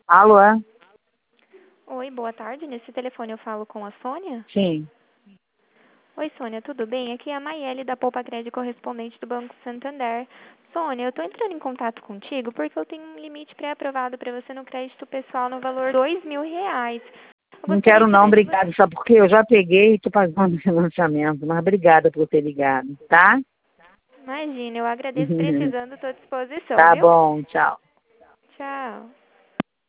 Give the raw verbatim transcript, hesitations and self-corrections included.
Alô? Oi, boa tarde. Nesse telefone eu falo com a Sônia? Sim. Oi, Sônia, tudo bem? Aqui é a Maiele da Poupa Crédito correspondente do Banco Santander. Sônia, eu estou entrando em contato contigo porque eu tenho um limite pré-aprovado para você no crédito pessoal no valor de dois mil reais. Eu Não gostaria quero de não, ver se você... obrigada. Sabe por quê? Eu já peguei e estou pagando o financiamento. Mas obrigada por ter ligado, tá? Imagina, eu agradeço precisando, estou à disposição, Tá viu? bom, tchau. Tchau.